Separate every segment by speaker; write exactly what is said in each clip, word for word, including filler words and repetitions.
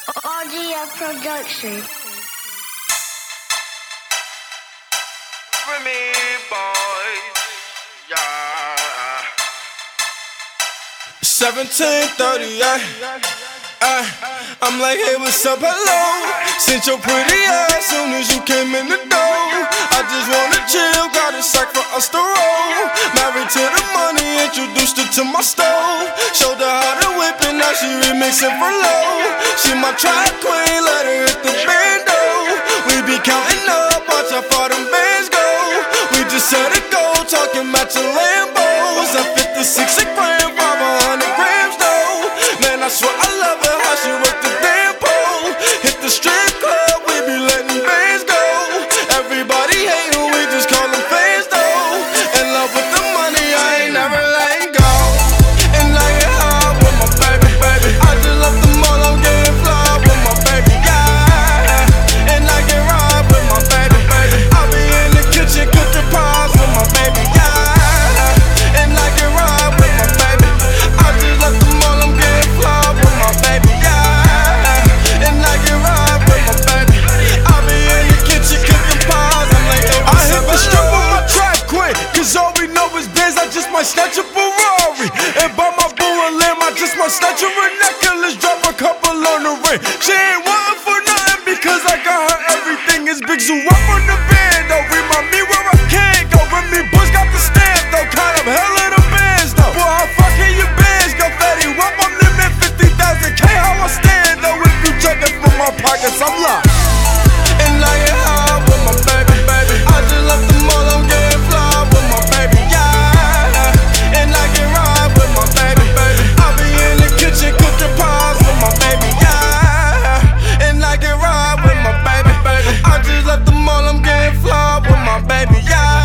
Speaker 1: R G F Production.
Speaker 2: For me, boys, yeah.
Speaker 3: seventeen thirty-eight, ay, I'm like, hey, what's up, hello? Sent your pretty ass soon as you came in the door. I just wanna chill, got a sack for us to roll. Married to the money, introduced her to my stove. Showed her how to whip it, now she remixing for low. She my track queen, let her hit the bando. We be counting up, watch how far them bands go. We just set it go, talking matching Lambos. At fifty-six a gram, five hundred grams though. Man, I swear I love her, how she work the damn pole. Hit the strip club, we be letting bands go. Everybody hatin', we just call them fans though. In love with the money, I ain't never letting go. And I get high with my baby, baby. I just left the mall, I'm getting fly with my baby, yeah. And I get ride with my baby, baby. I be in the kitchen cooking pies with my baby, yeah. And I get ride with my baby. I just left the mall, I'm getting fly with my baby, yeah. And I get ride with my baby. I be in the kitchen cooking pies, I'm like, hey, what's up? I hit the strip with my track queen, cause all we know is biz, I just might snatch a Ferrari. And buy my boo a limb, I just might snatch her a necklace, drop a couple on the ring. She ain't wantin' for nothing because I got her everything. It's Big Zoo up on the band, though. Remind me where I can't go. With me, Bush got the stamp, though. Kind of hell of the bands, though. Boy, how fucking your bands go fatty up, I'm limit fifty thousand K. How I stand, though. If you check it from my pockets, I'm locked. And I get high with my baby, baby. I just left the mall, I'm getting fly with my baby, yeah. And I get ride with my baby, baby. I be in the kitchen cooking pies with my baby, yeah. And I get ride with my baby, baby. I just left the mall, I'm getting fly with my baby,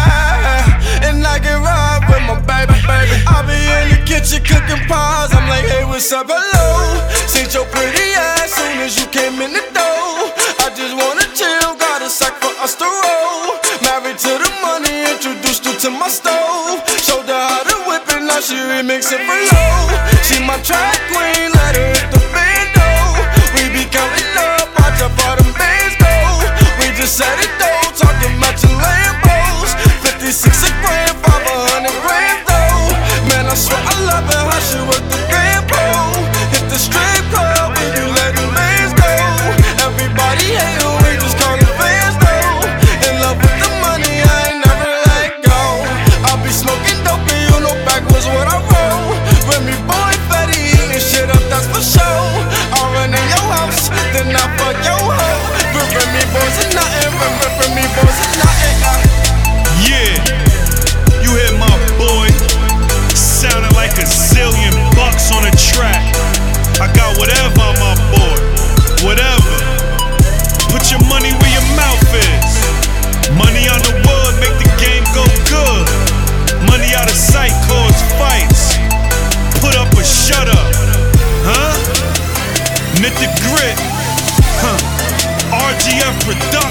Speaker 3: yeah. And I get ride with my baby, baby. I be in the kitchen cooking pies. I'm like, hey, what's up, hello? Seen your pretty ass soon as you came in the door. I just wanna chill, got a sack for us to roll. Married to the money, introduced her to my stove. Showed her how to whip it, now she remixing for low. She my track queen, let her hit the bando. We be counting up, watch how far them bands go. We just set it though, talking matching Lambos. fifty-six a gram, five hundred grams though. Man, I swear I love her, how she work the damn pole. Hit the strip club, we be letting bands go. Everybody hate her, we just call them fans though. In love with the money, I ain't never let go. I be smoking dope and you know backwards what I roll. Remy boy fatty, eating shit up, that's for sure. I run in your house, then I fuck your hoe. Remy boys is nothing, Remy boys is nothing.
Speaker 4: Yeah, you hear my boy, sounding like a zillion bucks on a track. I got whatever on my board, whatever. Put your money where your mouth is. Money on the wood make the game go good. Money out of sight cause fights. Put up or shut up, huh? Knit the grit, huh? R G F Production.